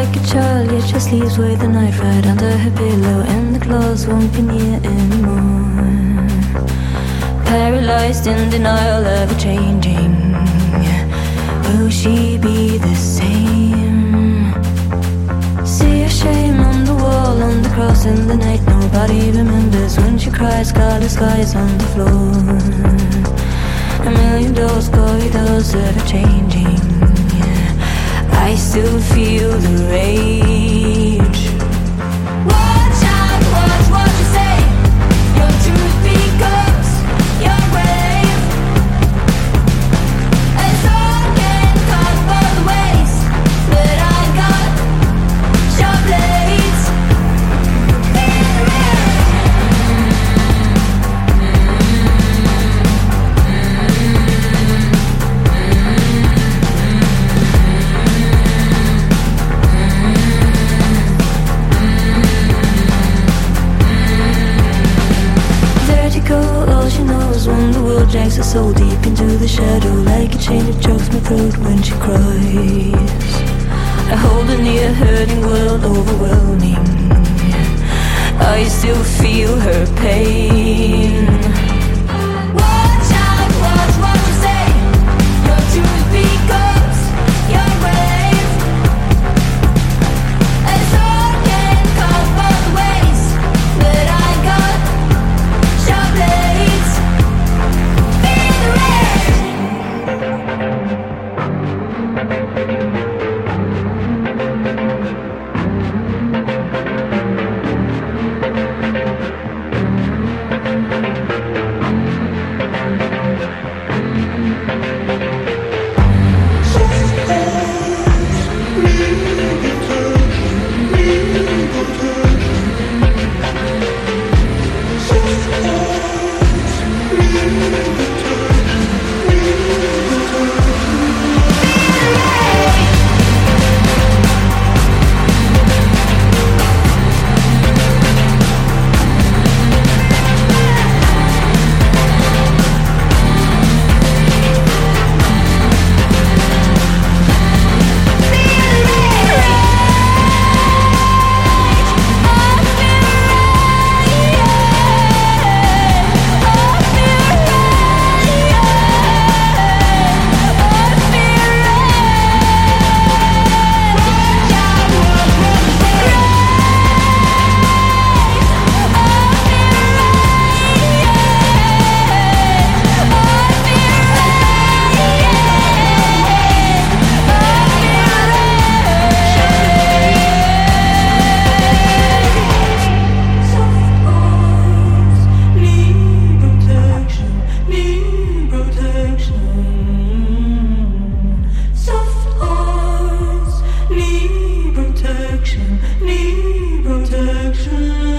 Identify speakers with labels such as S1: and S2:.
S1: like a child, yet she sleeps with a knife right under her pillow, and the claws won't be near anymore. Paralyzed in denial, ever changing. Will she be the same? See a shame on the wall, on the cross in the night. Nobody remembers when she cries, scarlet skies on the floor. A million doors, corridors ever changing. I still feel the rage. Watch out, watch what you say. Your truth becomes your grave. A song can cover the ways, but I got sharp blades. All she knows when the world drags her so deep into the shadow, like a chain that chokes my throat when she cries. I hold her near, hurting world overwhelming. I still feel her pain. Watch out, watch what you say. Your truth becomes your grave. A sword can cover the ways, but I got sharp blades. Feel the rage. Need protection.